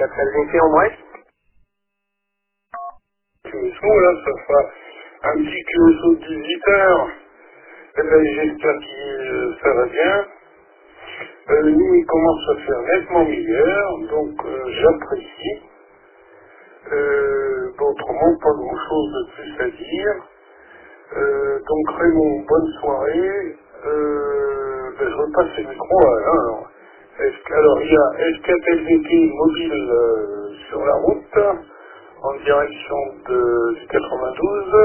4LDT en bref. Là, ça fera un petit QSO de 18 heures. Eh ben, j'espère que ça va bien. Nous, il commence à faire nettement meilleur, donc j'apprécie. Autrement, pas grand-chose de plus à dire. Donc Raymond, bonne soirée. Je repasse le micro à Alain. Alors, il y a S4LVT mobile sur la route, en direction du 92.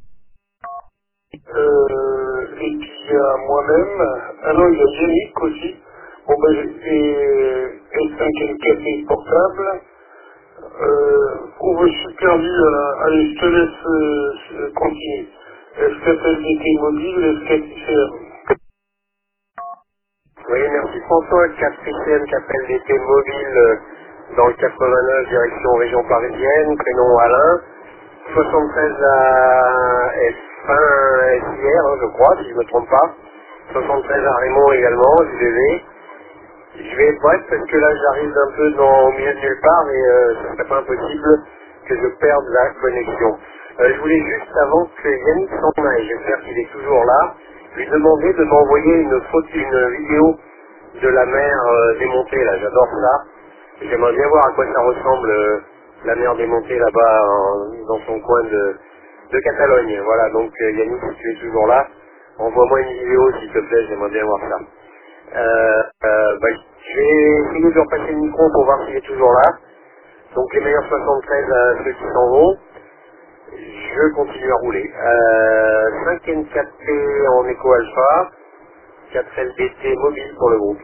Et puis il y a moi-même. Ah non, il y a Yannick aussi. Bon ben, et S5LKP portable. Je suis perdu. Allez, je te laisse continuer. S4LVT mobile, S4ICM. Oui, merci François. 4ICM, 4LDT mobile dans le 89, direction région parisienne. Prénom Alain. 73 à F1 SIR, je crois, si je ne me trompe pas. 73 à Raymond également, JDV. Je vais être bref parce que là j'arrive un peu au milieu de nulle part et ce serait pas impossible que je perde la connexion. Je voulais juste, avant que Yannick s'en aille, j'espère qu'il est toujours là, lui demander de m'envoyer une vidéo de la mer démontée, là, j'adore ça. J'aimerais bien voir à quoi ça ressemble la mer démontée là-bas dans son coin de Catalogne. Voilà, donc Yannick, si tu es toujours là, envoie-moi une vidéo s'il te plaît, j'aimerais bien voir ça. Je vais essayer de repasser le micro pour voir s'il est toujours là. Donc les meilleurs 73 à ceux qui s'en vont. Je continue à rouler. 5N4P en éco alpha, 4LBT mobile pour le groupe.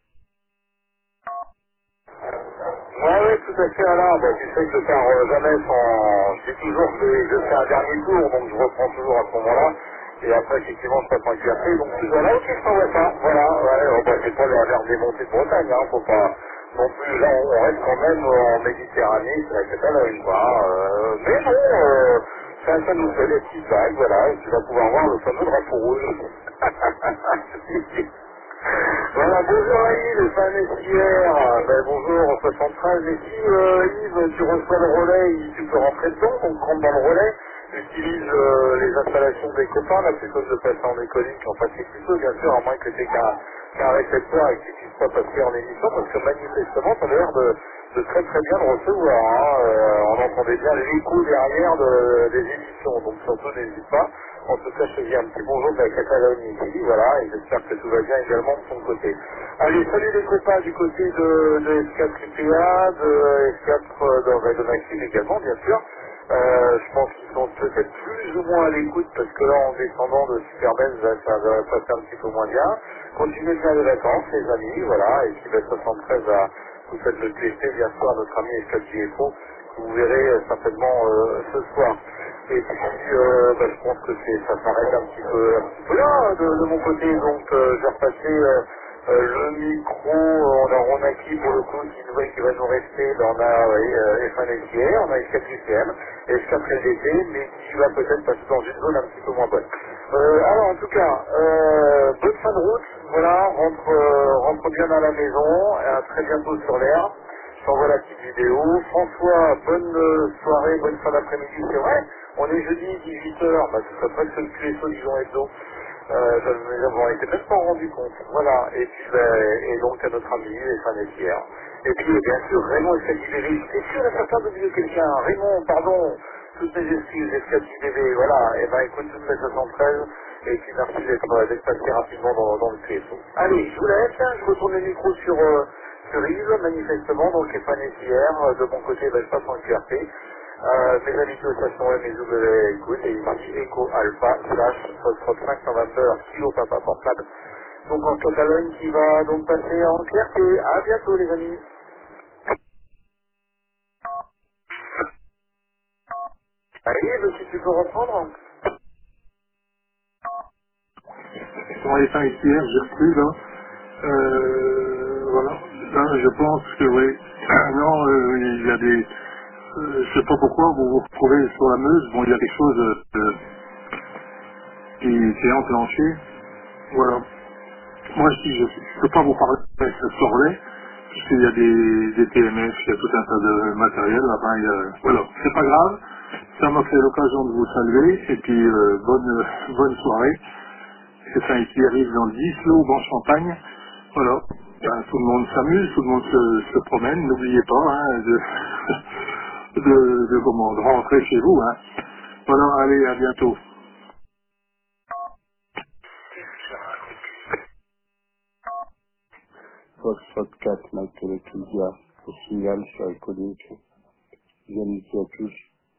Oui, tout à fait, Alain. Tu sais que je pars jamais sans... Je dis toujours que je fais un dernier tour, donc je reprends toujours à ce moment-là. Et après, effectivement, je passe en QRP. Donc, tu vois là, ok, je t'envoie ça. Voilà, ouais, c'est pas l'air démonté de Bretagne, hein. Faut pas... Non plus, là, on reste quand même en Méditerranée, c'est la Catalogne, quoi. Mais non, ça nous fait des petites vagues, voilà. Et tu vas pouvoir voir le fameux drapeau rouge. Voilà, bonjour à Yves, fan SIR, bonjour 73, et si Yves, tu reçois le relais, tu peux rentrer dedans, donc rentre dans le relais, utilise les installations des copains, là, plutôt que de passer en écolique, enfin c'est plutôt bien sûr, à moins que tu aies qu'un récepteur et que tu puisses pas passer en émission, parce que manifestement, ça a l'air de très très bien le recevoir, hein. On entendait bien l'écho derrière des émissions, donc surtout n'hésite pas. En tout cas, je te dis un petit bonjour de la Catalogne ici, voilà, et j'espère que tout va bien également de son côté. Allez, salut les copains du côté de S4 UPA, de S4 de Maxime également, bien sûr. Je pense qu'ils sont peut-être plus ou moins à l'écoute, parce que là, en descendant de Superbenz, ça va passer un petit peu moins bien. Continuez de faire des vacances, les amis, voilà, et puis 73 vous faites le TST, bien sûr, à notre ami S4 GFO, que vous verrez certainement ce soir. Et puis, je pense que ça s'arrête un petit peu là, de mon côté. Donc, je vais repasser le micro. On a qui, pour le coup, qui va nous rester. On a F1SIR, on a S4UCM, S4LDT, mais qui va peut-être passer dans une zone un petit peu moins bonne. Alors, en tout cas, bonne fin de route. Voilà, rentre bien à la maison. À très bientôt sur l'air. Je t'envoie la petite vidéo. François, bonne soirée, bonne fin d'après-midi. C'est vrai, on est jeudi 18h, ce serait presque le QSO Dijon Hebdo. J'en été même pas rendu compte. Voilà, et puis et donc à notre ami, les fans hier. Et puis bien sûr, Raymond SKJBV. C'est sûr et certain d'oublier quelqu'un. Raymond, pardon, toutes mes excuses, SKJBV, voilà. Et écoute, toutes mes 73. Et puis merci d'être passé rapidement dans le QSO. Allez, je vous laisse, je retourne le micro sur Yves, manifestement, donc les fans hier. De mon côté, je passe en QRP. Mes habituations et mes écoute, et il marche Echo Alpha /Foxtrot 5 November Kilo Papa Portable. Donc en Catalogne qui va donc passer en clarté. À bientôt les amis. Allez, si tu peux reprendre. Pour les fins ici, j'ai repris là. Voilà. Là, je pense que oui. Non, il y a des. Je sais pas pourquoi vous vous retrouvez sur la Meuse. Bon, il y a quelque chose qui est enclenché. Voilà. Moi, si je peux pas vous parler de ce relais, puisqu'il y a des TMF, il y a tout un tas de matériel, enfin, voilà, c'est pas grave, ça m'a fait l'occasion de vous saluer, et puis bonne soirée, c'est ça qui arrive dans le 10, l'aube en Champagne, voilà, ben, tout le monde s'amuse, tout le monde se promène, n'oubliez pas hein, de rentrer chez vous, hein. Voilà, allez, à bientôt. Foxtrot 4, Michael Ecclesia, au signal sur Ecolique. Bienvenue à tous.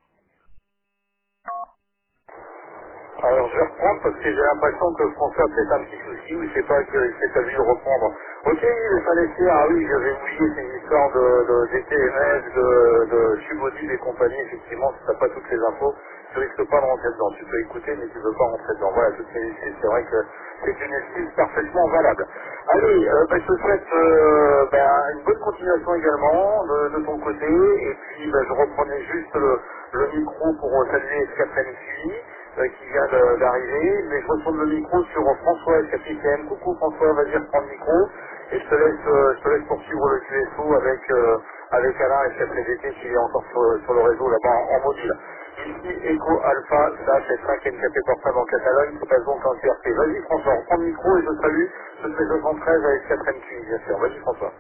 Alors je reprends parce que j'ai l'impression que François a peut-être un petit souci, ou je sais pas qu'il s'est pas vu reprendre. Ok, les Palestiens, ah oui, j'avais oublié ces histoires des TMS, de Subodil et compagnie, effectivement, si t'as pas toutes les infos, tu risques pas de rentrer dedans. Tu peux écouter, mais tu veux pas rentrer dedans. Voilà, toutes ces excuses, c'est vrai que c'est une excuse parfaitement valable. Allez, je te souhaite une bonne continuation également de ton côté, et puis je reprenais juste le micro pour saluer Captain Suivi qui vient d'arriver, mais je retourne le micro sur François Capitaine. Coucou François, vas-y reprendre le micro, et je te laisse poursuivre le QSO avec Alain et Captain DT qui est encore sur le réseau là-bas en mobile. Ici Echo Alpha, ça c'est 5 NKP portable en Catalogne, qui passe donc en CRP. Vas-y François, reprends le micro et je salue ce 73 avec Captain QI, bien sûr. Vas-y François.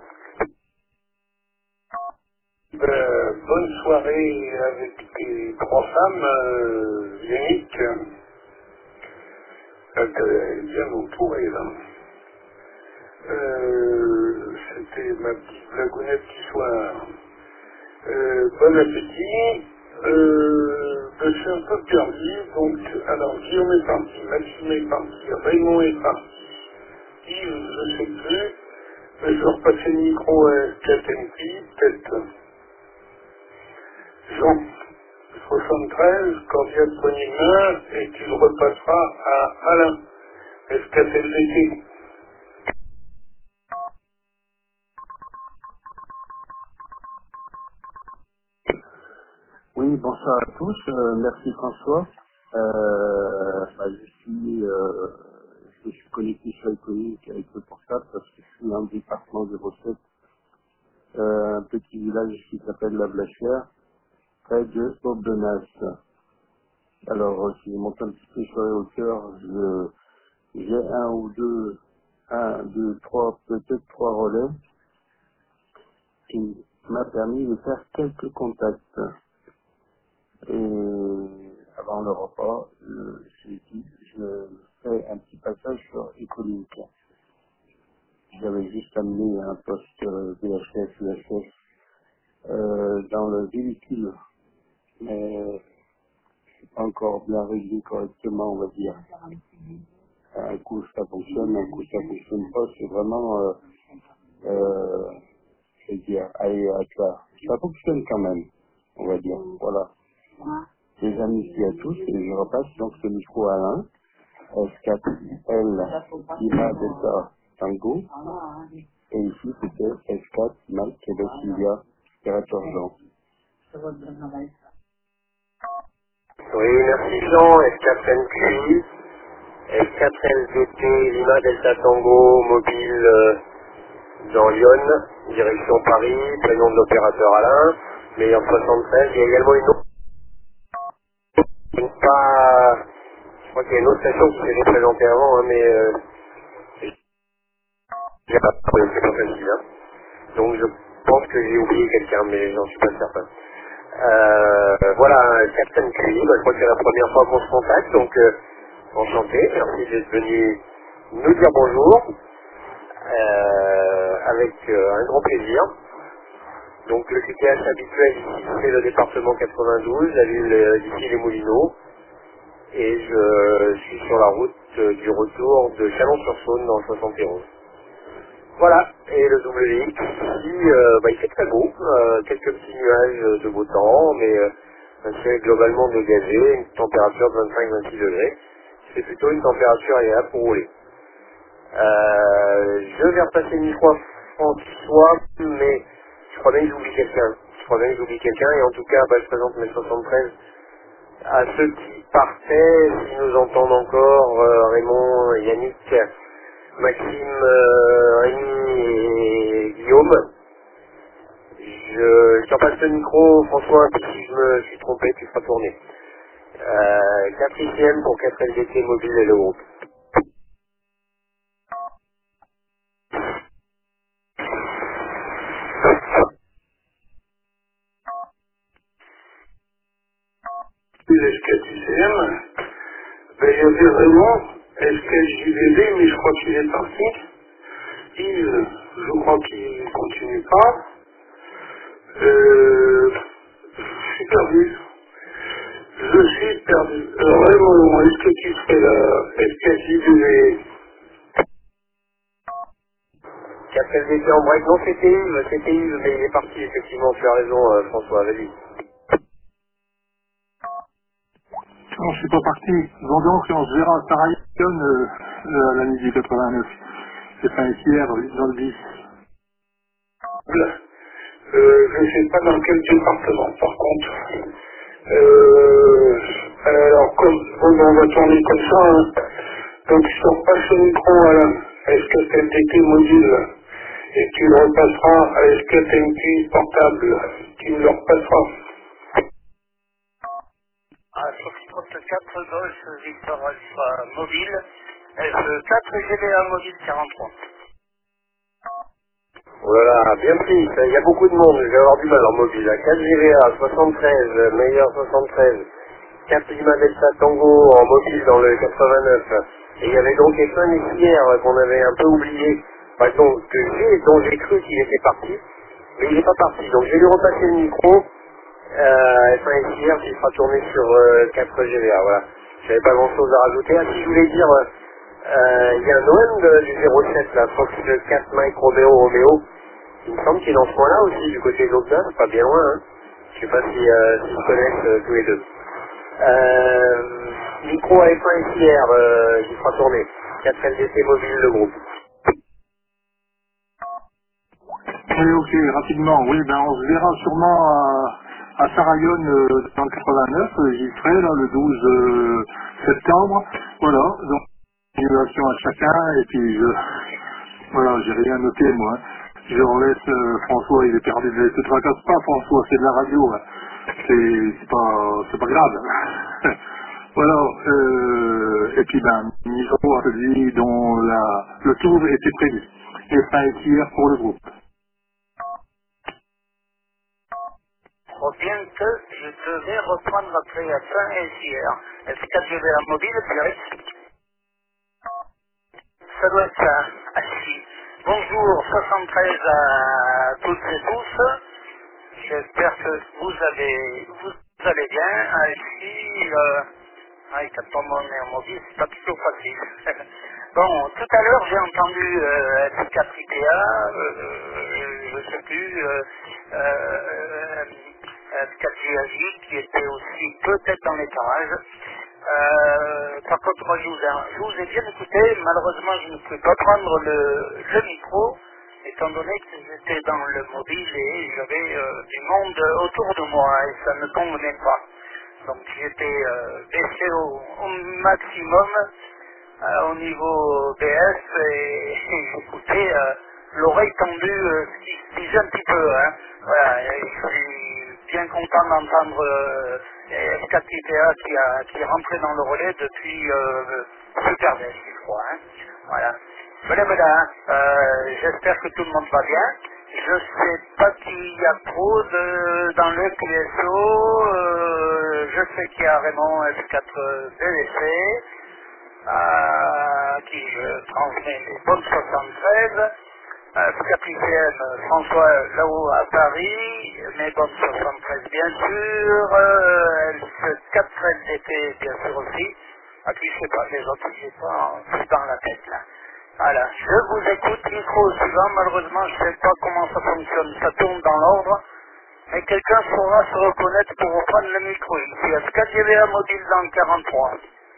Bonne soirée avec tes trois femmes, Yannick. Elle est bien entourée là. C'était ma petite blagounette du soir. Bon appétit. Je suis un peu perdu, donc alors Guillaume est parti, Maxime est parti, Raymond est parti, Yves je sais plus, je vais repasser le micro à Katenki, peut-être Jean 73, cordial poignée de main, et tu le repasseras à Alain, SKTLDT. Oui, bonsoir à tous. Merci François. Je me suis connecté sur Iconique avec le portable parce que je suis dans le département de Rosette, un petit village qui s'appelle La Blachère, près de Aubenas. Alors, si je monte un petit peu sur les hauteurs, j'ai un, deux, trois, peut-être trois relais qui m'a permis de faire quelques contacts. Et avant le repas, je fais un petit passage sur Ecolink. J'avais juste amené un poste VHF, UHF dans le véhicule, mais c'est pas encore bien réglé correctement, on va dire. Un coup ça fonctionne, un coup ça fonctionne pas, c'est vraiment, je veux dire, aléatoire. Ça fonctionne quand même, on va dire, voilà. Les amis ici à tous, et je repasse donc ce micro à Alain, S4L, Lima Delta Tango, et ici c'était S4 Mike Québec India, opérateur Jean. Oui, merci Jean, S4NQI, S4LDT, Lima Delta Tango, mobile dans Lyon, direction Paris, prénom de l'opérateur Alain, mais en 73, il y a également je crois qu'il y a une autre station qui s'est représentée avant, hein, mais j'ai pas, c'est pas facile, hein. Donc je pense que j'ai oublié quelqu'un, mais j'en suis pas certain. Voilà, Captain QI, je crois que c'est la première fois qu'on se contacte, donc enchanté, merci d'être venu nous dire bonjour, avec un grand plaisir. Donc le QTH habituel ici, c'est le département 92, la ville d'ici les Moulineaux, et je suis sur la route du retour de Chalon-sur-Saône dans le 71. Voilà, et le WX ici, il fait très beau, quelques petits nuages de beau temps, mais un ciel globalement dégagé, une température de 25-26 degrés. C'est plutôt une température agréable pour rouler. Je vais repasser le micro à François, mais je crois bien que j'oublie quelqu'un. Et en tout cas, je présente mes 73 à ceux qui partaient, s'ils nous entendent encore, Raymond, Yannick, Maxime, Rémi et Guillaume. t'en passe le micro, François, puis si je me suis trompé, tu feras tourner. 4e pour 4 LDT mobile et le groupe. Les SKTCM, ben, il y avait vraiment SKJVD, mais je crois qu'il est parti. Yves, je crois qu'il ne continue pas. Je suis perdu. Je suis perdu. Vraiment, est-ce que tu serais là? Est-ce que tu devais... 4 LDT en break, non c'était Yves, mais il est parti effectivement, tu as raison François, vas-y. Non, je suis pas parti. Bon, donc, on se verra à Sarayon à la midi 89. C'est pas ici hier, dans le 10. Je ne sais pas dans quel département, par contre. Alors, comme on va tourner comme ça, hein. Donc je te repasse le micro, Alain. Est-ce que tu as été mobile? Et tu le repasseras à SKTMQ portable. Tu me le repasseras. Foxtrot 4 Golf Victor Alpha mobile, F4 GBA mobile 43. Voilà, bien pris, il y a beaucoup de monde, je vais avoir du mal en mobile. 4 GVA, 73, meilleur 73, 4 Lima Delta Tango en mobile dans le 89. Et il y avait donc F1 hier qu'on avait un peu oublié, enfin, dont j'ai cru qu'il était parti, mais il n'est pas parti. Donc je vais lui repasser le micro, F1 hier qui sera tourné sur 4 GVA, voilà. J'avais pas grand chose à rajouter. Ah si je voulais dire, il y a un OM du 07 là, Fox 4 Mike Romeo Romeo. Il me semble qu'il est dans ce coin-là aussi, du côté de l'Aubenas, pas bien loin, hein. Je sais pas si se connaissent tous les deux. Micro à F1 SIR, qui sera tourné. 4 LDT mobile, le groupe. Oui, ok, rapidement. Oui, ben on se verra sûrement à Sarayon dans le 89. J'y serai là le 12 septembre. Voilà, donc continuation à chacun et puis voilà, j'ai rien noté moi. Je laisse François, il est perdu. Ne te tracasse pas François, c'est de la radio. Hein. C'est pas grave. Voilà, et puis ben, Miro a dit dont le tour était prévu. Et ça est hier pour le groupe. Bien que je devais reprendre après à Saint-Hésière. Est-ce que je vais en mobile, Pierre? Ça doit être ça. Assis. Bonjour, 73 à toutes et tous. J'espère que vous allez bien. Ici, quand on est en mobile, c'est pas toujours facile. Bon, tout à l'heure, j'ai entendu F4IPA, je sais plus, F4GAJ, qui était aussi peut-être dans les parages. Par contre, moi, je vous ai bien écouté. Malheureusement, je ne pouvais pas prendre le micro, étant donné que j'étais dans le mobile et j'avais du monde autour de moi et ça ne convenait pas. Donc j'étais baissé au maximum au niveau BS et j'écoutais l'oreille tendue ce qui se disait un petit peu. Hein. Voilà, et je suis bien content d'entendre F4IPA qui est rentré dans le relais depuis Super BS, je crois. Hein. Voilà. Voilà, hein. J'espère que tout le monde va bien. Je sais pas qu'il y a trop dans le QSO. Je sais qu'il y a Raymond F4 BVC qui transmet les bonnes 73. Capitaine François là-haut à Paris, mes bonnes 73 bien sûr. 4 LDT bien sûr aussi. Ah puis je sais pas, les autres j'ai pas dans la tête là. Voilà, je vous écoute, micro suivant, malheureusement je ne sais pas comment ça fonctionne, ça tourne dans l'ordre, mais quelqu'un saura se reconnaître pour reprendre le micro. Ici, est-ce qu'il y avait un mobile dans le 43?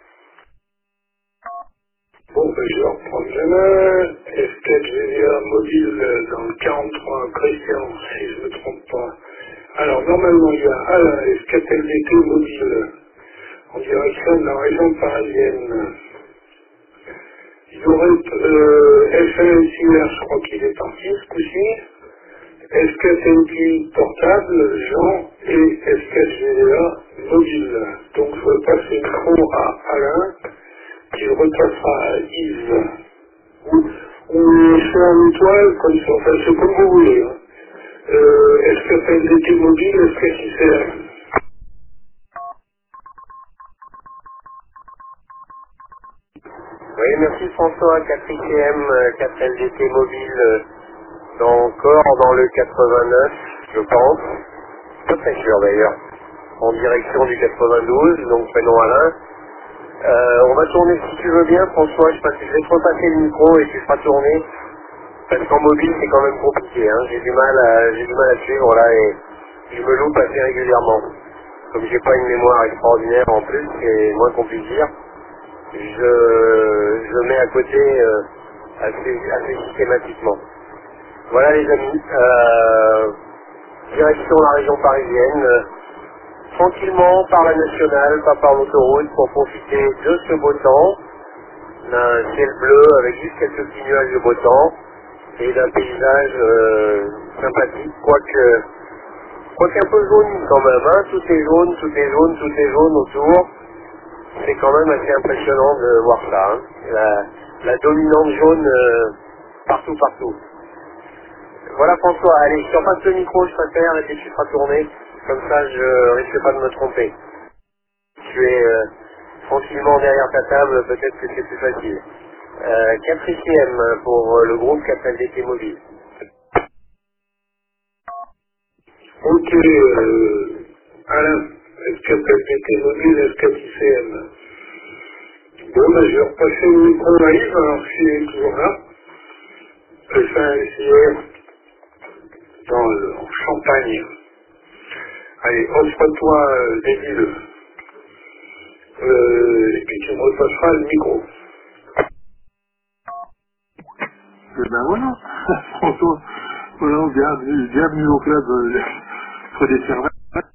Bon, ben, je vais reprendre la main. SKGVA mobile dans le 43, Christian, si je ne me trompe pas. Alors, normalement, il y a Alain, SKTLDT mobile, en direction de la région parisienne. Il y aurait F1 SIR, je crois qu'il est parti ce coup-ci. SKTNQ portable, Jean, et SKGA mobile. Donc je repasse le micro à Alain, qui le repassera à Yves. Ou soit en étoile, comme ça, enfin c'est comme vous voulez. Hein. SKPNDT mobile, SKCCR. Oui, merci François, 4ICM, 4LDT mobile, encore dans le 89, je pense. Pas très sûr d'ailleurs. En direction du 92, donc prénom Alain. On va tourner si tu veux bien, François. Je vais te repasser le micro et tu feras tourner. Parce qu'en mobile, c'est quand même compliqué. Hein. J'ai du mal à suivre là et je me loupe assez régulièrement. Comme j'ai pas une mémoire extraordinaire en plus, c'est moins qu'on puisse dire. Je mets à côté assez systématiquement. Voilà les amis. Direction la région parisienne. Tranquillement par la nationale, pas par l'autoroute, pour profiter de ce beau temps, d'un ciel bleu avec juste quelques petits nuages de beau temps et d'un paysage sympathique, quoique un peu jaune quand même, hein. Tout est jaune, tout est jaune, tout est jaune autour. C'est quand même assez impressionnant de voir ça, hein. La dominante jaune partout, partout. Voilà François, allez, je te repasse le micro, je préfère, et puis tu feras tourner, comme ça je risque pas de me tromper. Tu es tranquillement derrière ta table, peut-être que c'est plus facile. Quatrième pour le groupe 4LDT Mobile. Ok, Alain, SKPNDT mobile, SKTCM. Bon, ben, je vais repasser le micro à Yves, alors s'il est toujours là. Je fais un SIR en Champagne. Allez, offre-toi des villes. Et puis tu me repasseras le micro. Et ben voilà, François, voilà, bienvenue au club des serveurs.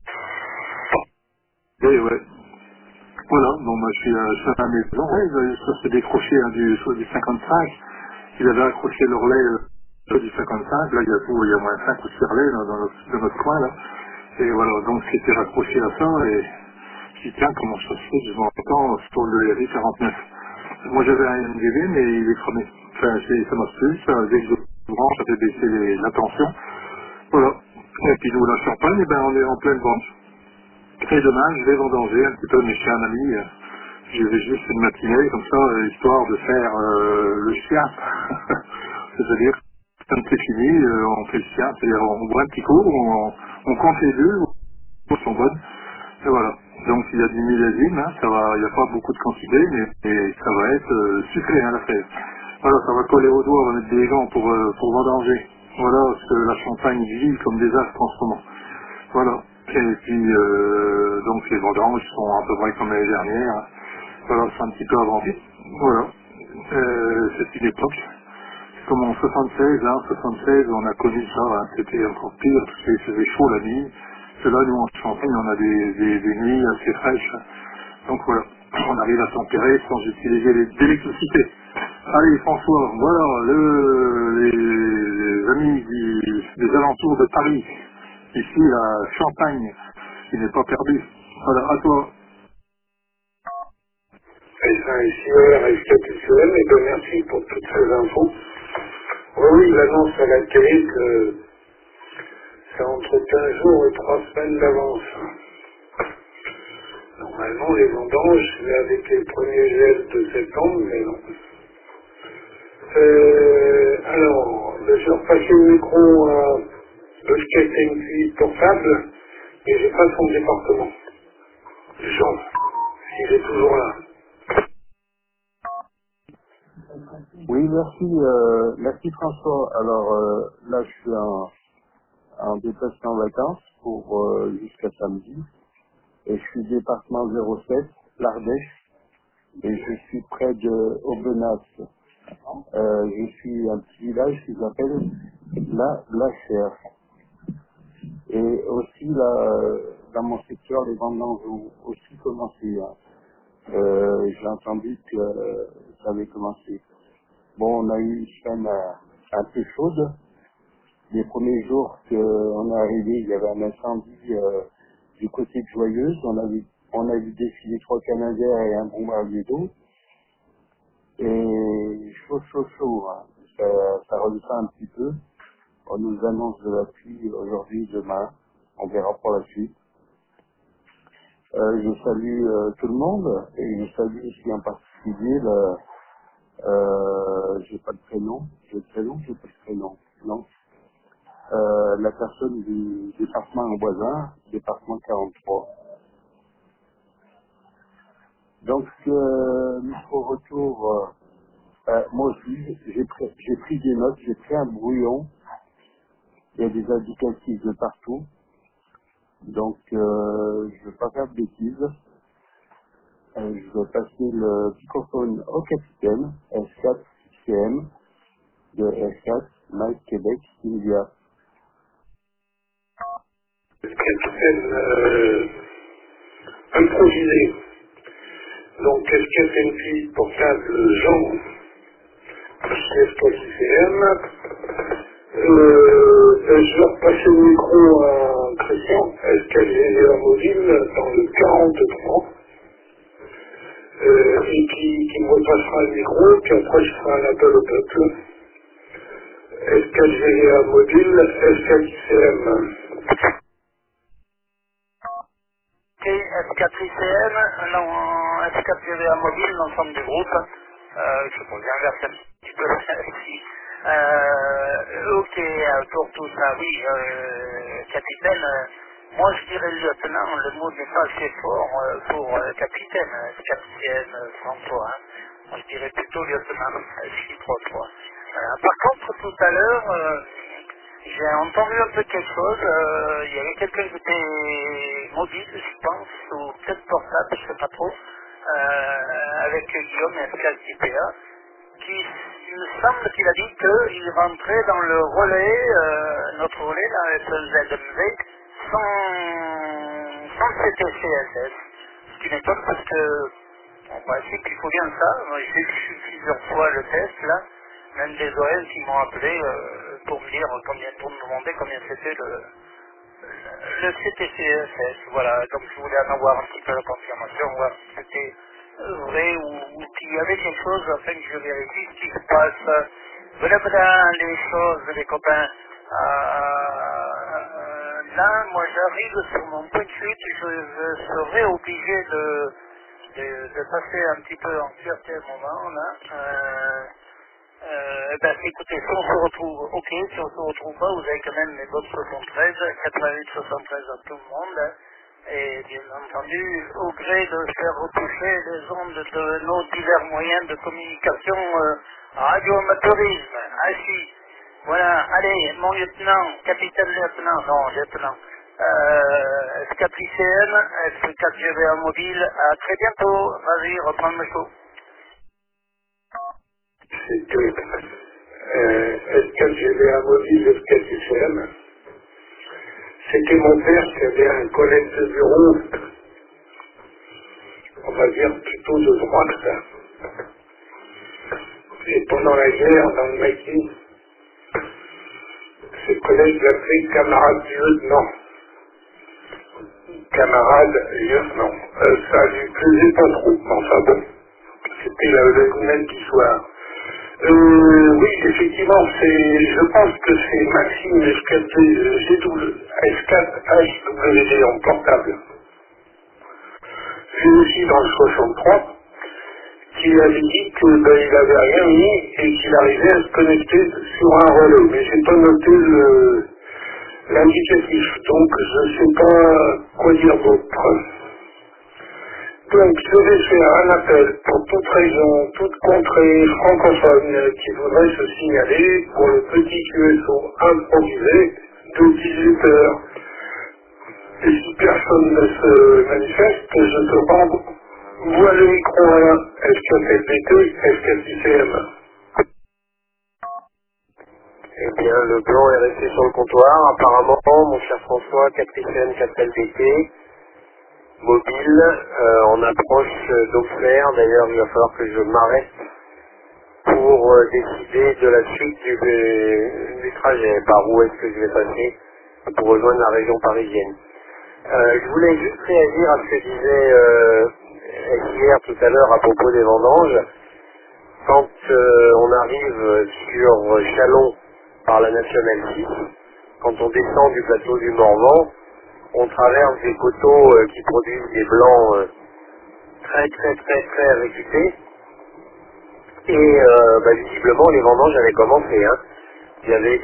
Et ouais, voilà, bon bah je suis à la maison, ouais, ça s'est décroché hein, du 55, il avait accroché l'ourlet du 55, là il y a moins 5 ou 6 relais dans notre coin là, et voilà, donc c'était raccroché à ça, et je dis tiens comment ça se fait, je m'entends sur le RI 49. Moi j'avais un MGV mais il est cramé, enfin ça m'a plu, dès que je branche ça fait baisser la tension, voilà, et puis nous la Champagne, et ben on est en pleine vente. Et demain, je vais vendanger un petit peu, mais chez un ami. Je vais juste une matinée, comme ça, histoire de faire le chien. C'est-à-dire, quand c'est fini, on fait le chien. C'est-à-dire, on boit un petit coup, on compte les deux, elles sont bonnes. Et voilà. Donc, il y a 10 millésimes, hein, ça va, il n'y a pas beaucoup de quantité, mais ça va être sucré, hein, l'affaire. Voilà, ça va coller au doigt, on va mettre des gants pour vendanger. Voilà, parce que la Champagne vit comme des astres en ce moment. Voilà. Et puis, donc les vendanges sont à peu près comme l'année dernière. Voilà, c'est un petit peu avancé. Voilà. C'est une époque. Comme en 76, hein, 76, on a connu ça, hein, c'était encore pire, parce qu'il faisait chaud la nuit. Parce que là, nous, en Champagne, on a des nuits assez fraîches. Donc voilà, on arrive à tempérer sans utiliser l'électricité. Allez, François, voilà, les amis des alentours de Paris. Ici, la Champagne, qui n'est pas perdue. Voilà, à toi. SIR, SKTCM, et bien merci pour toutes ces infos. Oui, il annonce à la télé que c'est entre 15 jours et 3 semaines d'avance. Normalement, les vendanges, c'est avec les premiers gels de septembre, mais non. Alors, je vais repasser le micro à SKTNQ portable, mais j'ai pas son département. Jean, s'il est toujours là. Oui, merci François. Alors là, je suis en déplacement en vacances pour jusqu'à samedi et je suis département 07, l'Ardèche, et je suis près de Aubenas. Je suis un petit village qui s'appelle La Blachère. Et aussi là, dans mon secteur, les vendanges ont aussi commencé, hein. J'ai entendu que ça avait commencé. Bon, on a eu une semaine un peu chaude, les premiers jours qu'on est arrivé, il y avait un incendie du côté de Joyeuse. On a vu défiler 3 Canadiens et un bombardier d'eau. Et chaud, hein. Ça redescend un petit peu. On nous annonce de la pluie aujourd'hui, demain. On verra pour la suite. Je salue tout le monde et je salue ici en particulier j'ai pas de prénom. J'ai le prénom, j'ai pas de prénom. Non. La personne du département voisin, département 43. Donc, micro retour, moi aussi, j'ai pris des notes, j'ai pris un brouillon, il y a des indicatifs de partout, donc je ne vais pas faire de bêtises. Je vais passer le microphone au capitaine, S4 CM, de S4, Mike Québec, India. Capitaine improvisé. Donc, SKTNP portable Jean, chef KCM. Je vais repasser le micro à Christian, SKGVA mobile, dans le 43, et qui me repassera le micro, puis après je ferai un appel au peuple. SKGVA mobile, SKCM. S4ICM, S4GVA mobile, l'ensemble du groupe. Je peux inverser un petit peu ici. Ok, pour tout ça, oui, capitaine, moi je dirais lieutenant, le mot n'est pas assez fort pour capitaine, capitaine François. Hein. Moi je dirais plutôt lieutenant, J33. Par contre, tout à l'heure, j'ai entendu un peu quelque chose, il y avait quelqu'un qui était mobile, je pense, ou peut-être portable, je ne sais pas trop, avec Guillaume et SKJPA, qui, il me semble qu'il a dit qu'il rentrait dans le relais, notre relais, la SZMV, sans CTCSS. Ce qui m'étonne parce que, en principe, il faut bien ça. Moi, j'ai eu plusieurs fois le test, là. Même des OS qui m'ont appelé pour me dire pour me demander combien c'était le CTCSS. Voilà, donc je voulais en avoir un petit peu la confirmation, voir si c'était vrai ou qu'il y avait quelque chose afin que je vérifie ce qui se passe. Voilà les choses, les copains. Là, moi j'arrive sur mon point de chute, je serai obligé de passer un petit peu en certain moment là. Écoutez, si on se retrouve, ok, si on se retrouve pas, vous avez quand même mes bonnes 73, 88 73 à tout le monde, hein. Et bien entendu, au gré de faire retoucher les ondes de nos divers moyens de communication radio-amateurisme. Ah si, voilà, allez, mon lieutenant, capitaine lieutenant, non, lieutenant, S4ICM, S4GVA mobile, à très bientôt, vas-y, reprends le show. C'était S4GVA mobile, S4ICM. C'était mon père qui avait un collègue de bureau, on va dire plutôt de droite. Et pendant la guerre, dans le maquis, ses collègues l'appelaient camarade lieutenant. Camarade lieutenant. Ça lui plaisait pas trop, mais enfin bon. C'était le même du soir. Oui, effectivement, je pense que c'est Maxime S4HWD en portable. J'ai aussi dans le 63 qui avait dit qu'il n'avait rien mis et qu'il arrivait à se connecter sur un relais. Mais j'ai pas noté l'indicatif, donc je ne sais pas quoi dire d'autre. Donc je vais faire un appel pour toute région, toute contrée francophone qui voudrait se signaler pour le petit QSO improvisé de 18 heures. Et si personne ne se manifeste, je te renvoie le micro à SKTPT, SKTCM. Eh bien, le blanc est resté sur le comptoir. Apparemment, mon cher François, 4PCM, 4LDT, mobile, en approche d'Auxerre. D'ailleurs, il va falloir que je m'arrête pour pour décider de la suite du trajet, par où est-ce que je vais passer pour rejoindre la région parisienne. Je voulais juste réagir à ce que disait hier tout à l'heure à propos des vendanges. Quand on arrive sur Châlons par la Nationale 6, quand on descend du plateau du Morvan, on traverse des coteaux qui produisent des blancs très réputés. Et visiblement les vendanges avaient commencé. Hein. Il y avait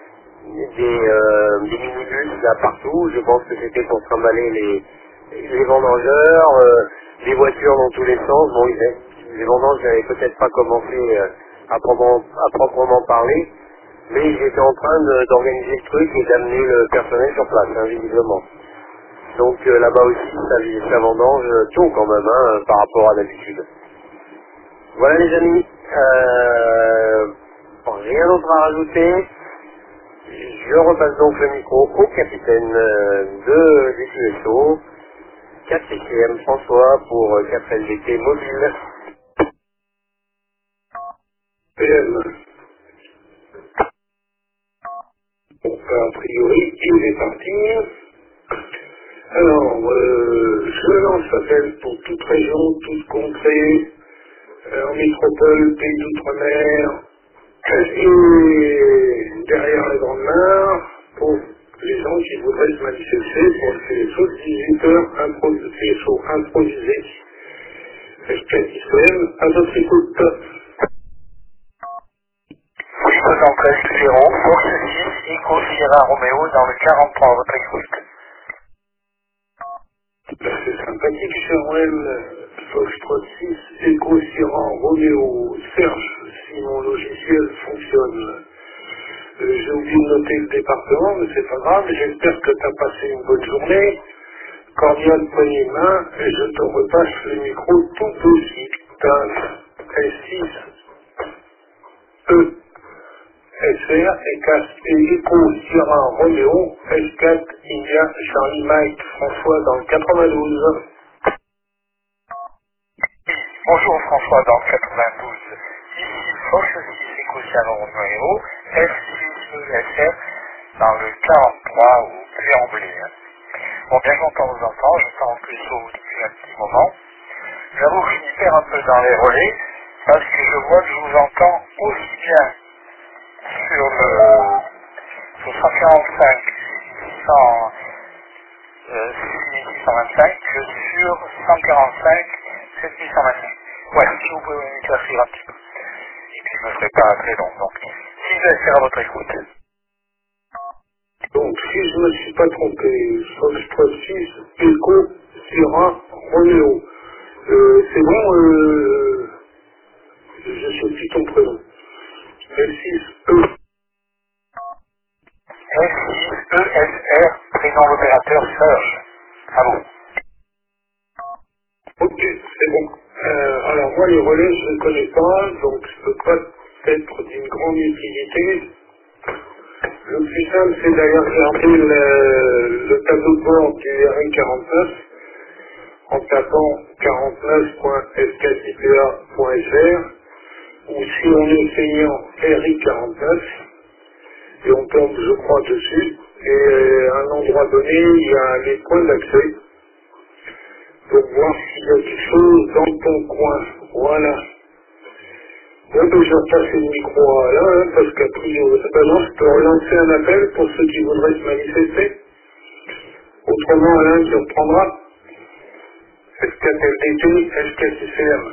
des minibus là partout. Je pense que c'était pour trimballer les vendangeurs, des voitures dans tous les sens. Bon, les vendanges n'avaient peut-être pas commencé à proprement parler, mais j'étais en train d'organiser le truc et d'amener le personnel sur place, hein, visiblement. Donc là-bas aussi, ça vendange tôt quand même, hein, par rapport à d'habitude. Voilà les amis, rien d'autre à rajouter. Je repasse donc le micro au capitaine du QSO, 4e François pour 4LDT Mobile. PM. Bon, a priori, il est parti. Alors, je lance l'appel pour toute région, toute contrée, en métropole, pays d'outre-mer, et derrière les grandes mares, pour les gens qui voudraient se manifester pour ces sauts de 18 heures, les sauts improvisés. SPSIM, à votre écoute. Oui, 73 0, Force 6, Echo Sierra Romeo dans le 43, votre écoute. C'est sympathique, Cheruel, Foxtrot 6, Echo Sierra Romeo, Serge, si mon logiciel fonctionne. J'ai oublié de noter le département, mais c'est pas grave, j'espère que tu as passé une bonne journée. Cordial poignée de main, et je te repasse le micro tout de suite. S6, E, SR, et Echo Sierra Romeo, S4, India, Charlie Mike, François dans le 92. Bonjour François dans le 92. Ici Force 6 Echo Sierra Romeo, F6 ESR dans le 43 au Puy-en-Velay. Bon, bien content de vous entendre, je sens que je sauve depuis un petit moment. J'avoue que je m'y perds un peu dans les relais, parce que je vois que je vous entends aussi bien sur le 145 6625 que sur 145 7125. Ouais, si vous pouvez m'éclaircir un petit peu. Et puis je ne serai pas très long. Donc, si je vais faire à votre écoute. Donc, si je ne me suis pas trompé, Foxtrot 6, Echo Sierra Romeo. C'est bon, je sais plus ton prénom. F6E. F6ESR, prénom l'opérateur Serge. Ah bon. Ok, c'est bon. Alors moi les relais je ne connais pas, donc je ne peux pas être d'une grande utilité. Le plus simple c'est d'aller regarder le tableau de bord du RI49 en tapant 49.fkcpa.fr ou si on est payant RI49 et on tombe je crois dessus et à un endroit donné il y a les points d'accès pour voir s'il y a quelque chose dans ton coin. Voilà. Bon, ben, je repasse le micro à Alain, hein, parce qu'à priori, non, je peux relancer un appel pour ceux qui voudraient se manifester. Autrement, Alain qui reprendra. SKLDT, SKCM.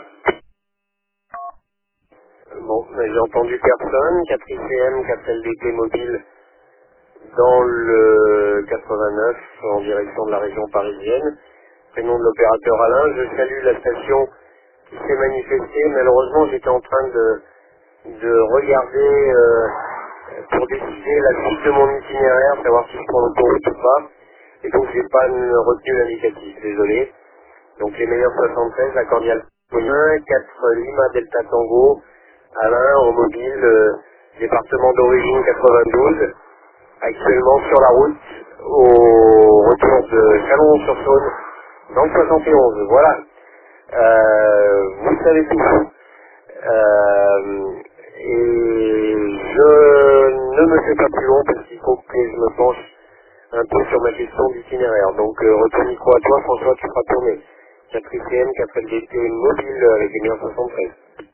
Bon, mais j'ai entendu personne, 4ICM, 4LDT mobile dans le 89 en direction de la région parisienne. Prénom de l'opérateur Alain, je salue la station qui s'est manifestée. Malheureusement, j'étais en train de regarder pour décider la suite de mon itinéraire, savoir si je prends l'autoroute ou pas. Et donc, j'ai pas retenu l'indicatif, désolé. Donc, les meilleurs 73, la Cordial 1, 4 Lima Delta Tango, Alain, en mobile, département d'origine 92, actuellement sur la route, au retour de Chalon-sur-Saône, dans le 71, voilà. Vous savez tout. et je ne me fais pas plus long parce qu'il faut que je me penche un peu sur ma question d'itinéraire. Donc retour micro à toi François, tu feras tourner 4e, 4 LDT mobile avec les 73.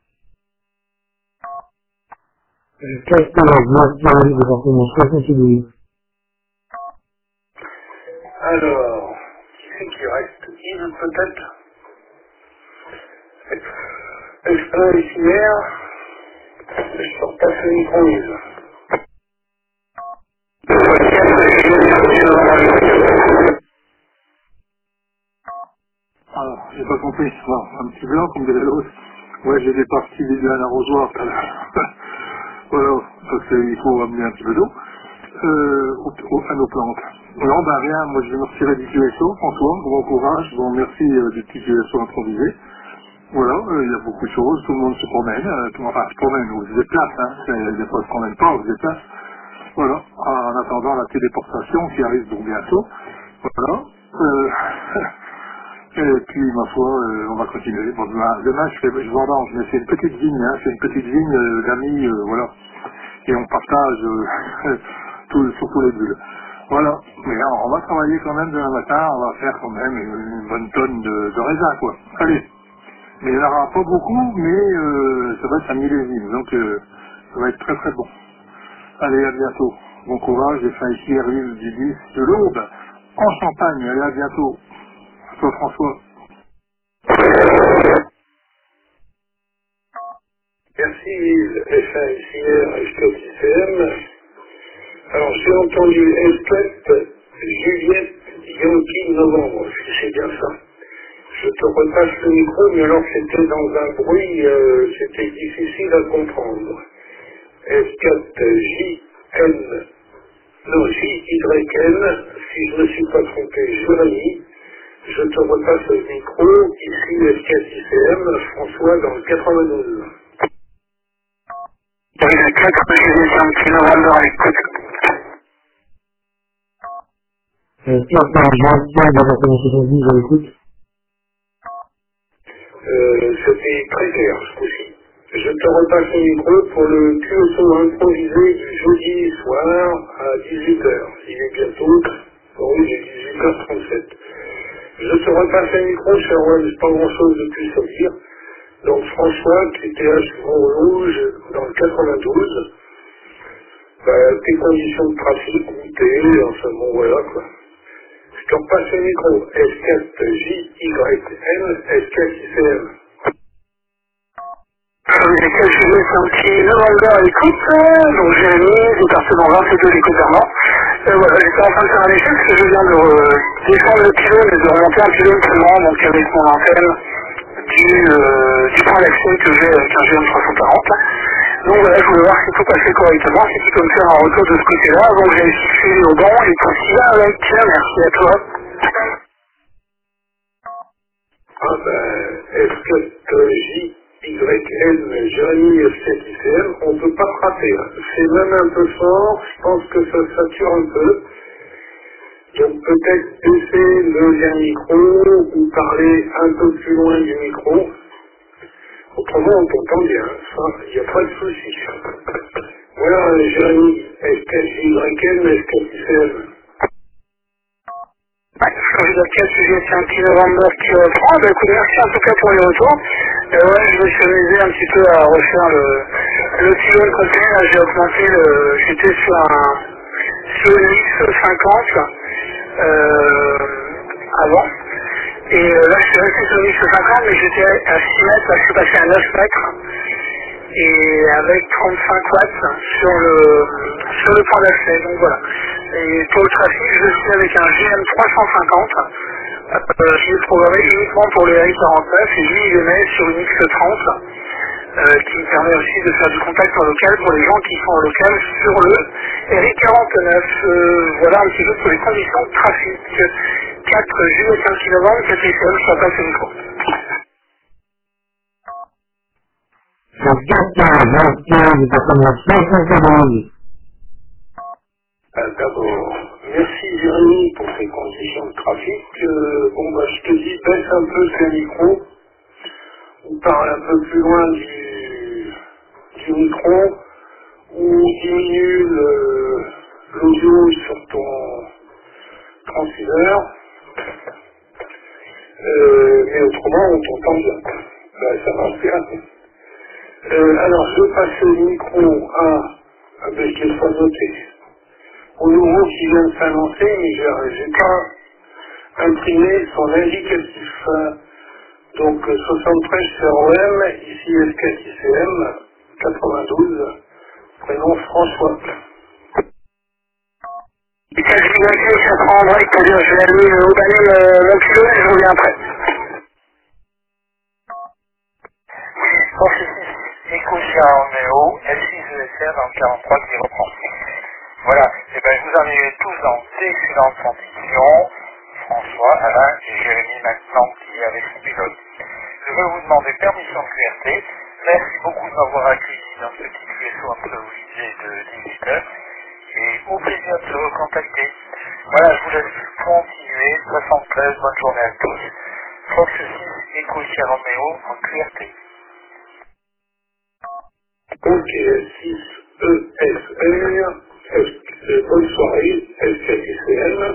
Alors, qui c'est qui reste? Yves peut-être? Exprès ici hier, je sors pas ce micro Yves. Alors, j'ai pas compris. Alors, un petit blanc comme de l'autre. Ouais, j'ai des parties vides à l'arrosoir tout à l'heure. Voilà, parce qu'il faut amener un petit peu d'eau à nos plantes. Non, ben rien, moi je vais me retirer du QSO, François, bon courage, bon merci du petit QSO improvisé. Voilà, il y a beaucoup de choses, tout le monde se promène, enfin se promène, on se déplace, hein, des fois on se promène pas, on se déplace. Voilà, en attendant la téléportation qui arrive donc bientôt. Voilà. Et puis, ma foi, on va continuer. Bon, demain je vendange, mais c'est une petite vigne, hein, c'est une petite vigne d'amis, voilà. Et on partage sur tous les bulles. Voilà. Mais alors, on va travailler quand même demain matin, on va faire quand même une bonne tonne de raisins, quoi. Allez. Mais il n'y en aura pas beaucoup, mais ça va être un millésime, donc ça va être très très bon. Allez, à bientôt. Bon courage, j'ai fait ici Herville du 10 de l'Aube, en Champagne. Allez, à bientôt. À toi, François. Merci Yves, FAICR, STOTICM. Alors j'ai entendu Esquette, Juliette, Yankee, Novembre, si c'est bien ça. Je te repasse le micro, mais alors c'était dans un bruit, c'était difficile à comprendre. Esquette, JN, non, JYN, si je ne me suis pas trompé, Jérémy. Je te repasse le micro, ici Esquette ICM, François dans le 92. Oui, le 4 juillet, un petit novembre à l'écoute. C'était très clair ce coup-ci. Je te repasse le micro pour le QSO improvisé du jeudi soir à 18h. Il est bientôt, bon, il est 18h37. Je te repasse le micro, cher Rose, pas grand-chose de plus à dire. Donc François, qui était à Chevron Rouge dans le 92, tes conditions de trafic, goûter, enfin bon voilà quoi. Je te repasse le micro, S4JYN, S4ICM. Les 4 juillet, c'est un petit novembre à l'écoute, donc Jérémy, j'ai parti dans 22 l'écoute d'Armand. Voilà, j'étais en train de faire un échec parce que je viens de descendre le pylône et de remonter un pylône seulement, donc avec mon antenne du point d'accès que j'ai avec un GM340. Donc voilà, je voulais voir si tout passait correctement, si tu peux me faire un retour de ce côté-là, avant que j'aille suivre au banc et tout ça avec. Merci à toi. Ah ben, S4JYN, Jérémy S4ICM, on ne peut pas frapper. Hein. C'est même un peu fort, je pense que ça sature un peu. Donc peut-être baisser le lien micro ou parler un peu plus loin du micro. Autrement, on t'entend bien, ça, il n'y a pas de souci. Voilà, Jérémy, S4JYN, S4ICM. Comme je disais, sujet, c'est un petit novembre qui reprend. Écoute, merci en tout cas pour les retours. Ouais, je me suis amusé un petit peu à refaire le pylône complet. Là, j'ai augmenté j'étais sur une X50 avant. Et là, je suis resté sur une X50, mais j'étais à 6 mètres, là, je suis passé à 9 mètres. Et avec 35 watts sur le point d'accès, donc voilà. Et pour le trafic, je suis avec un GM350 qui est programmé uniquement pour les RI49 et lui il est met sur une X30 qui me permet aussi de faire du contact en local pour les gens qui sont en local sur le RI49. Voilà un petit peu pour les conditions de trafic. 4 juillet 5 novembre, 4 ICM, je passe le micro. D'abord, merci Jérémy pour ces conditions de trafic. Je te dis, baisse un peu ce micro, ou parle un peu plus loin du petit micro où diminue l'audio sur ton transceiver, mais autrement on t'entend bien. Ben, ça marche bien. Alors je passe le micro avec les fois notés au nouveau qui vient de s'annoncer, mais j'ai pas imprimé son indicatif. Donc 73 CROM, ici SKICM, 92, prénom François. Et ça, je vais essayer, ça prend en break, c'est-à-dire je vais aller au balai mon kilo et je reviens après. Oui, Echo Sierra Romeo, L6ESR dans le 43 qui reprend. Voilà, et ben je vous en ai tous dans d'excellentes conditions. François, Alain et Jérémy maintenant qui est avec son pilote. Je vais vous demander permission de QRT. Merci beaucoup de m'avoir accueilli dans ce petit QSO improvisé de 18 heures. Et au plaisir de se recontacter. Voilà, je vous laisse continuer. 73, bonne journée à tous. Fox 6, Echo Sierra Romeo en QRT. Ok, 6ESR, bonne soirée, SKICM.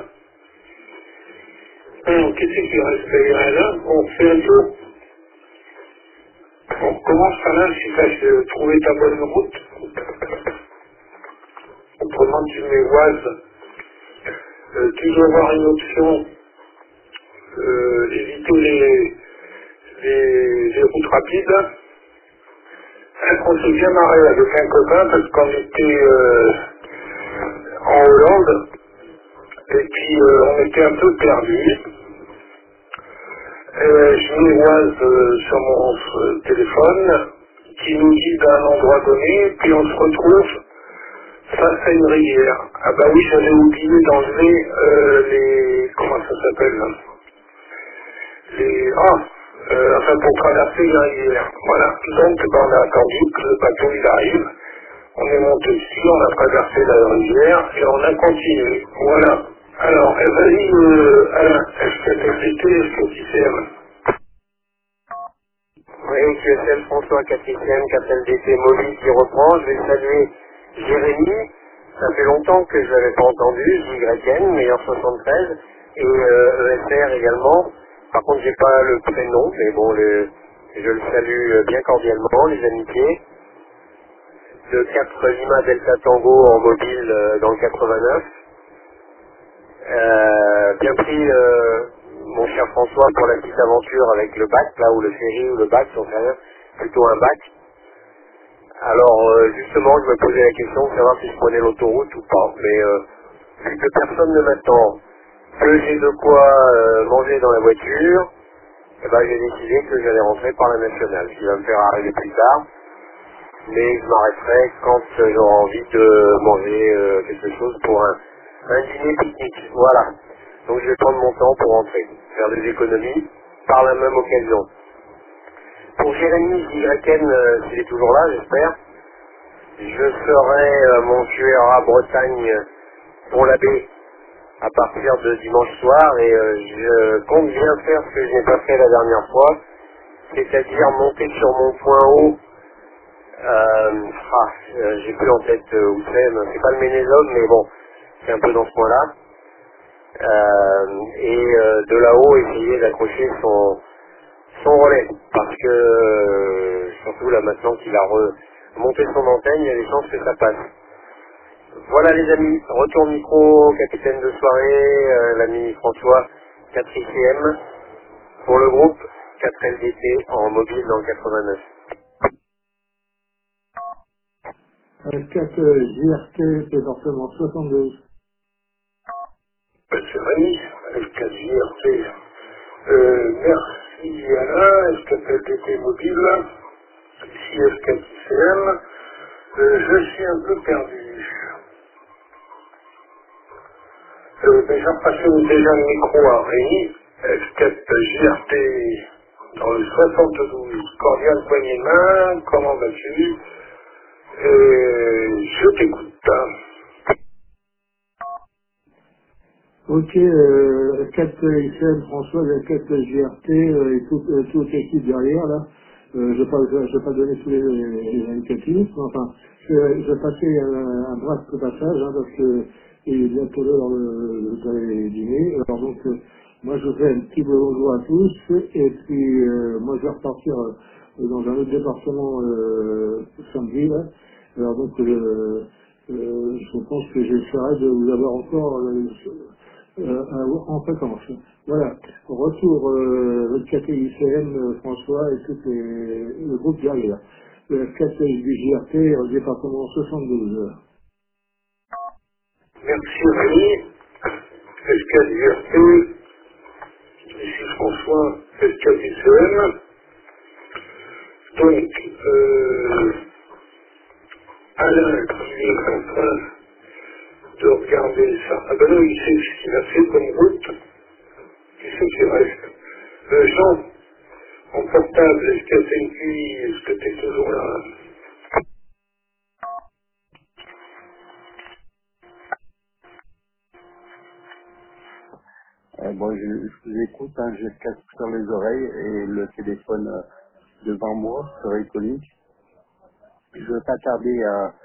Alors, qu'est-ce qui reste là? On fait un tour. On commence par là, si tu as trouvé ta bonne route. Autrement, tu mets Oise. Tu dois avoir une option, éviter les routes rapides. On s'est bien marré avec un copain parce qu'on était en Hollande et puis on était un peu perdus. Je mets Oise sur mon téléphone qui nous dit d'un endroit donné, puis on se retrouve face à une rivière. Ah bah oui, j'avais oublié d'enlever les... comment ça s'appelle là, enfin pour traverser la rivière. Voilà. Donc ben, on a attendu que le bateau il arrive. On est monté dessus, on a traversé la rivière et on a continué. Voilà. Alors, vas-y, Alain, est-ce que SKTCM? Oui, QSL François 4e, 4LDT mobile qui reprend. Je vais saluer Jérémy. Ça fait longtemps que je l'avais pas entendu, JYN, meilleur 73, et ESR également. Par contre, j'ai pas le prénom, mais bon, je le salue bien cordialement, les amitiés. De 4 Lima Delta Tango en mobile dans le 89. Bien pris, mon cher François, pour la petite aventure avec le bac, là, ou le ferry, ou le bac, j'en sais rien, plutôt un bac. Alors, justement, je me posais la question de savoir si je prenais l'autoroute ou pas, mais vu que personne ne m'attend, que j'ai de quoi manger dans la voiture, eh ben, j'ai décidé que j'allais rentrer par la nationale, ce qui va me faire arriver plus tard, mais je m'arrêterai quand j'aurai envie de manger quelque chose pour un dîner pique-nique. Voilà. Donc je vais prendre mon temps pour rentrer, faire des économies par la même occasion. Pour Jérémy JYN, s'il est toujours là, j'espère, je serai mon QRA Bretagne pour la baie à partir de dimanche soir et je compte bien faire ce que je n'ai pas fait la dernière fois, c'est-à-dire monter sur mon point haut. J'ai plus en tête où c'est pas le Ménésome, mais bon, c'est un peu dans ce coin-là. De là-haut, essayer d'accrocher son relais, parce que surtout là maintenant qu'il a remonté son antenne, il y a des chances que ça passe. Voilà les amis, retour micro, capitaine de soirée, l'ami François, 4e, pour le groupe 4LDT en mobile dans le 89. 4 JRT, département 72. C'est Rémi, SKJRT. Merci Alain, SKTT mobile, ici SKTCM. Je suis un peu perdu. Mais j'ai repassé déjà le micro à Rémi, SKJRT dans le 72. Cordial poignée de main, comment vas-tu? Je t'écoute. Ok, 4 ICM, François, il y a 4 GRT et toute l'équipe derrière, là. Je ne vais pas donner tous les indicatifs, mais enfin, je vais passer un bref passage, hein, parce que il est bientôt l'heure de dîner. Alors donc, moi je vous fais un petit bonjour à tous, et puis moi je vais repartir dans un autre département samedi, là. Alors donc, je pense que j'essaierai de vous avoir encore en fréquence. Voilà. Retour le KTICN François et tout le groupe derrière. Le FKTI du JRT au département 72. Merci Rémi. SKJRT, ici François, SKTCM. Donc, Alain qui est en train de regarder ça. Ah ben non, il sait ce qu'il a fait comme route. Il sait qu'il reste. Jean, en portable, est-ce que t'es QI, est-ce que t'es toujours là? Bon, je vous écoute, hein, j'ai le casque sur les oreilles et le téléphone devant moi sur l'écolique. Je ne veux pas tarder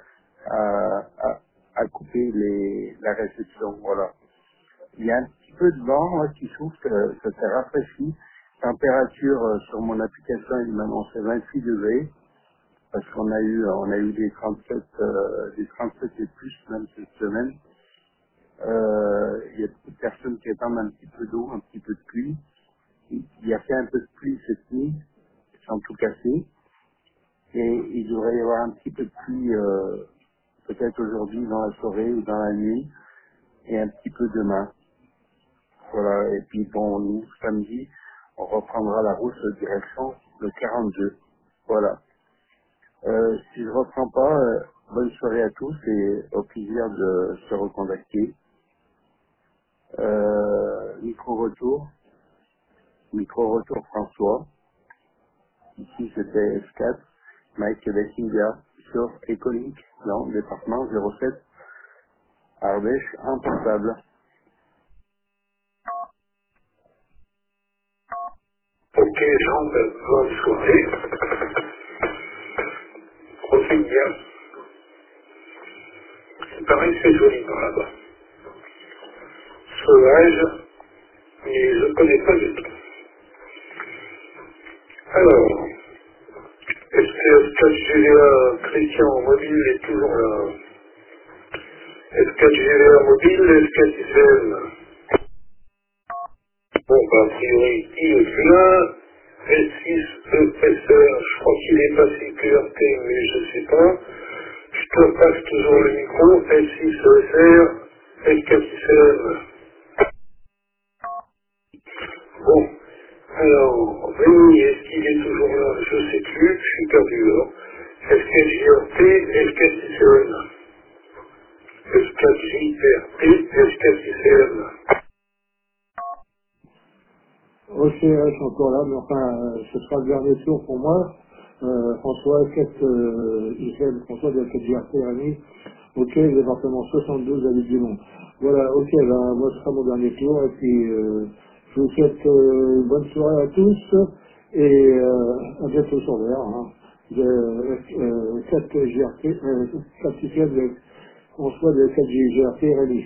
à couper la réception, voilà. Il y a un petit peu de vent qui souffle, ça s'est rafraîchi. Température sur mon application, il m'annonçait 28 degrés, parce qu'on a eu des 37 et plus même cette semaine. Il y a beaucoup de personnes qui attendent un petit peu d'eau, un petit peu de pluie. Il y a fait un peu de pluie cette nuit, sans tout casser. Et il devrait y avoir un petit peu de pluie peut-être aujourd'hui dans la soirée ou dans la nuit, et un petit peu demain. Voilà, et puis bon, nous, samedi, on reprendra la route direction le 42. Voilà. Si je ne reprends pas, bonne soirée à tous et au plaisir de se recontacter. Micro-retour François. Ici, c'était S4, Mike Québec India, sur Écolique, dans le département 07, Ardèche, en portable. Ok Jean, ben, bonne soirée. Profite bien. Il paraît que c'est joli par là-bas. Sauvage, mais je ne connais pas du tout. Alors, est-ce que 4GVA Christian mobile est toujours là? Est-ce que GVA mobile, est-ce que système? Bon, bah, a priori, il est plus là. S6 ESR, je crois qu'il est passé QRT, mais je ne sais pas. Je te passe toujours le micro. S6 ESR, S4système. Bon, alors, Rémi, est-ce qu'il est toujours là? Je ne sais plus, je suis perdu là. SKJRT, SKCCM. SKJRT, SKCCM. Ok, je suis encore là, mais enfin, ce sera le dernier tour pour moi. François, François de la JRT, Rémi. Ok, département 72 à Lille-du-Mont. Voilà, ok, ben, moi ce sera mon dernier tour, et puis je vous souhaite une bonne soirée à tous, et à bientôt sur l'air, hein, de 4 GRT, 4 systèmes de François de 4 GRT, Rémi.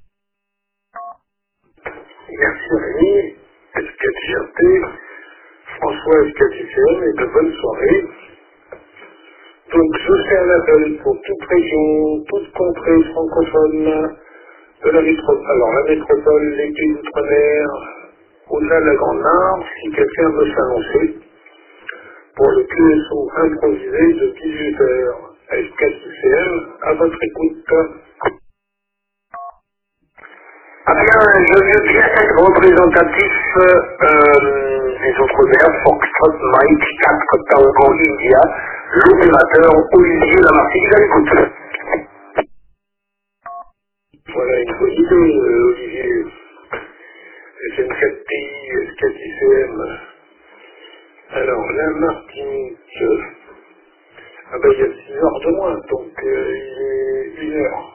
Merci Rémi, SKJRT, François SKCCM et de bonnes soirées. Donc je fais un appel pour toute région, toute contrée francophone de la métropole. Alors la métropole, les pays d'outre-mer, au-delà de la Grande Marne, si quelqu'un veut s'annoncer pour le QSO improvisé de 18h à SKCCM, à votre écoute. Ah bien, je veux bien être représentatif des autres Foxtrot Mike 4 Tango India, l'opérateur Olivier Lamartine à l'écoute. Voilà une bonne idée, Olivier. SN4TI, SKTCM. Alors, la Martinique. Ah ben, il y a 6 heures de moins, donc il est 1 heure.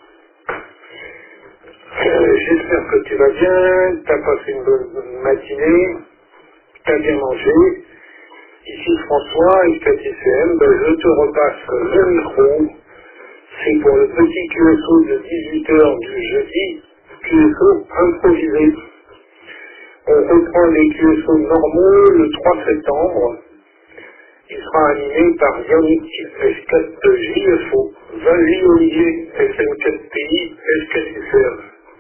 J'espère que tu vas bien, tu as passé une bonne matinée, tu as bien mangé, Ici François, SKTCM, je te repasse le micro. C'est pour le petit QSO de 18h du jeudi, QSO improvisé. On reprend les QSO normaux le 3 septembre. Il sera animé par Yannick S4JFO, Valérie Olivier, SN4TI, SKTCM.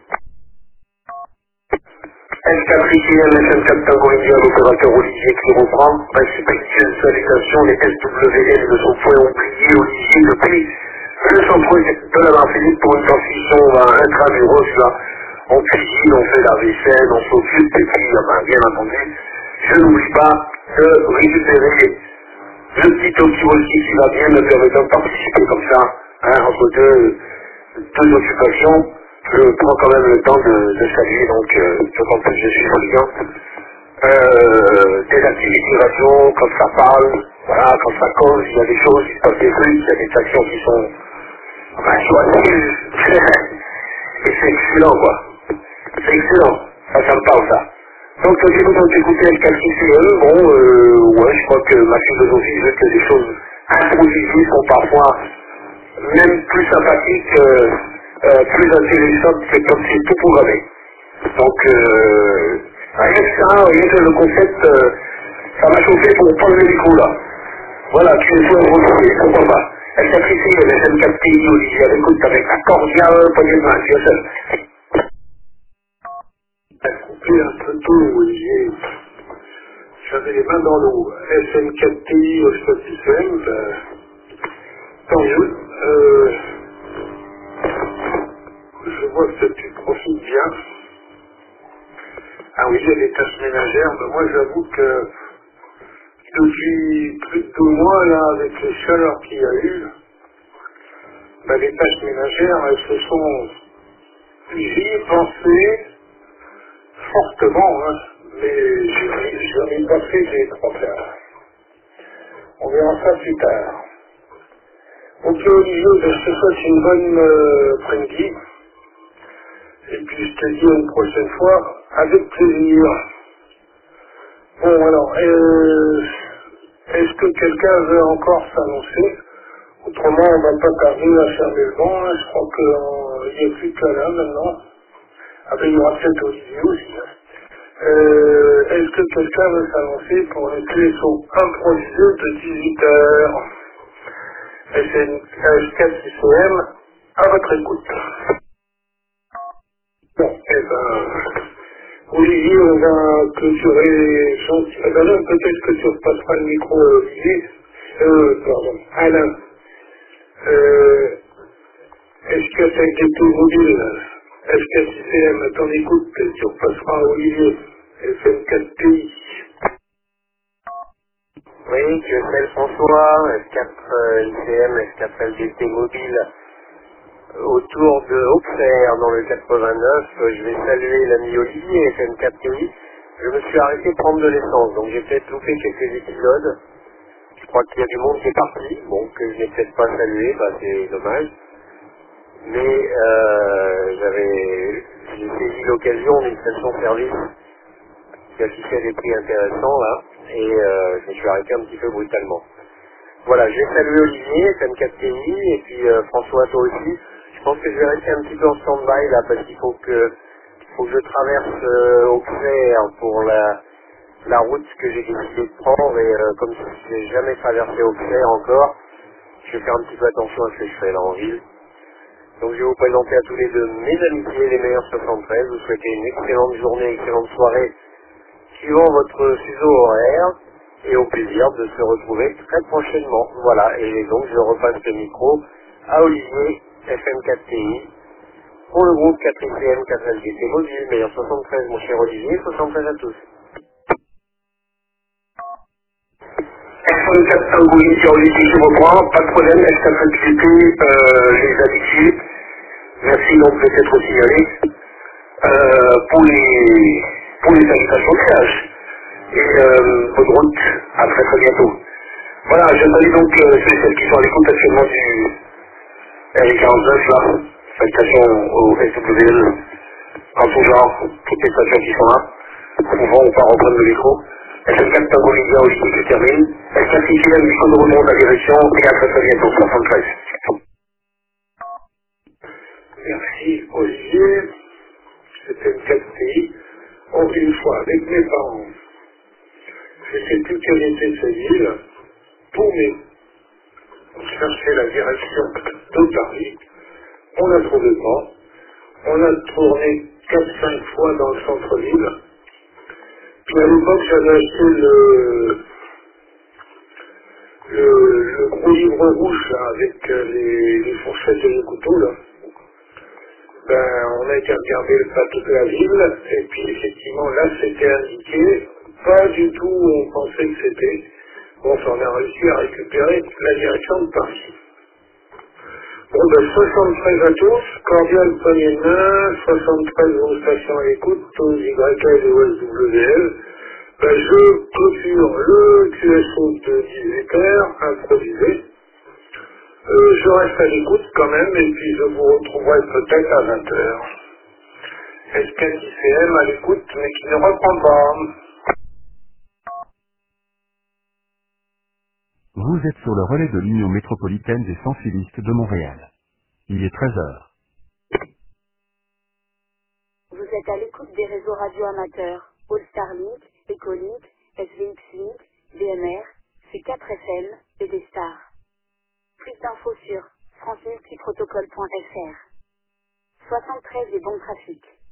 S4ICM, SN4 Tango India, l'opérateur Olivier qui reprend. Respectueuse salutation, les SWL de son point oublié, Olivier depuis le centre de la Martinique pour une transmission intramuros là. On cuisine, on fait la vaisselle, on s'occupe, et puis, bien entendu, je n'oublie pas de récupérer le petit Tokyo aussi qui va bien me permettant de participer comme ça, entre deux occupations. Je prends quand même le temps de saluer, donc, d'autant plus je suis brillant, des activités radio, quand ça parle, voilà, quand ça cause, il y a des choses, il se passe des trucs, il y a des actions qui sont, choisies, et c'est excellent, quoi. C'est excellent, ça me parle, ça. Donc, j'ai besoin d'écouter le KCCE, ouais, je crois que ma philosophie veut que des choses improvisées sont parfois même plus sympathiques, plus intéressantes que quand c'est tout programmé. Donc, rien que ça, rien que le concept, ça m'a chauffé pour prendre le micro, là. Voilà, tu es sûr de retrouver, pourquoi pas. Elle s'apprécie, le SN4TI, Olivier, avec écoute, avec un cordial poignet de main, tu es seul. Coupé un peu tôt, Olivier. J'avais les mains dans l'eau. SN4TI au SKTCM, tant mieux. Je vois que tu profites bien. Ah oui, il y a des tâches ménagères, mais moi j'avoue que depuis plus de 2 mois, là, avec les chaleurs qu'il y a eu, les tâches ménagères, elles se sont... J'y ai pensé fortement, hein, mais je n'ai pas fait, j'ai trop tard. On verra ça plus tard. Ok Olivier, je te souhaite une bonne après-midi. Et puis je te dis une prochaine fois, avec plaisir. Bon alors, est-ce que quelqu'un veut encore s'annoncer? Autrement, on va pas tarder à fermer le banc, hein. Je crois qu'il n'y a plus que là maintenant. Ah ben il y aura peut-être Olivier aussi. Hein. Est-ce que quelqu'un veut s'annoncer pour le QSO improvisé de 18h? SN4CM, à votre écoute. Bon, Olivier, on va clôturer gentil. Non, peut-être que tu repasseras le micro à Olivier. Pardon, Alain. Est-ce que tu as été mobile? SKTCM, à ton écoute, tu repasseras à Olivier. SN4TI. Oui, je m'appelle François, S4ICM, S4LGT mobile, autour de Auxerre, dans le 89. Je vais saluer l'ami Olivier, FM4TI. Je me suis arrêté prendre de l'essence, donc j'ai peut-être loupé quelques épisodes. Je crois qu'il y a du monde qui est parti, bon, que je n'ai peut-être pas salué, c'est dommage. Mais j'ai saisi l'occasion d'une station-service qui affichait des prix intéressants, là, et je me suis arrêté un petit peu brutalement. Voilà, je vais saluer Olivier, FM4TI, et puis François, toi aussi. Je pense que je vais rester un petit peu en stand-by, là, parce qu'il faut que je traverse Auxerre pour la route que j'ai décidé de prendre, et comme je n'ai jamais traversé Auxerre encore, je vais faire un petit peu attention à ce que je fais là en ville. Donc je vais vous présenter à tous les deux mes amitiés, les meilleurs 73, vous souhaitez une excellente journée, excellente soirée, suivant votre fuseau horaire, et au plaisir de se retrouver très prochainement. Voilà, et donc je repasse le micro à Olivier, FM4TI, pour le groupe 4ICM, 4LGT mobile, meilleur 73, mon cher Olivier, 73 à tous. FM4 Tango India, Olivier qui reprend, pas de problème, SK4LGT, les habitués. Merci donc de s'être signalé pour les salutations de stage. Et bonne route, à très très bientôt. Voilà, je salue donc celles qui sont à l'écoute actuellement du R49 là. Salutations au SWL, en tout genre, toutes les stations qui sont là. Souvent on va reprendre le micro. SL4 Tango Lydia aussi, je termine. S4 Sicilien, Nico de remonte la direction, et à très bientôt, 73. Merci Olivier, c'était une 4 Encore une fois, avec mes parents, je ne sais plus quelle était cette ville, on cherchait la direction de Paris, on ne la trouvait pas, on a tourné 4-5 fois dans le centre-ville, puis à l'époque j'avais acheté le gros livre rouge là, avec les fourchettes et les couteaux là. On a été regarder le plateau de la ville, et puis effectivement là c'était indiqué, pas du tout où on pensait que c'était. Bon, enfin, on a réussi à récupérer la direction de Paris. Bon, 73 à tous, cordial poignée de main, 73 aux stations à l'écoute, tous YL et OSWL. Je clôture le QSO de 18h, improvisé. Je reste à l'écoute quand même, et puis je vous retrouverai peut-être à 20h. SK10CM à l'écoute, mais qui ne reprend pas. Vous êtes sur le relais de l'Union métropolitaine des sans-filistes de Montréal. Il est 13 heures. Vous êtes à l'écoute des réseaux radio amateurs All Star Link, Ecolink, SVX Link, BMR, C4FM et des stars. Plus d'infos sur franceMultiprotocole.fr. 73 et bon trafic.